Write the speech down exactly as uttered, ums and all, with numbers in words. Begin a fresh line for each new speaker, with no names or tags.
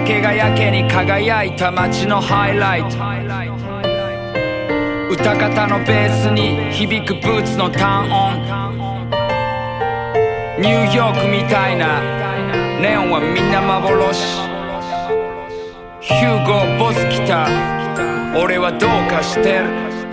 けがやけに輝いた街のハイライト、歌方のベースに響くブーツの単音、ニューヨークみたいなネオンはみんな幻。ヒューゴボス来た、俺はどうかしてる。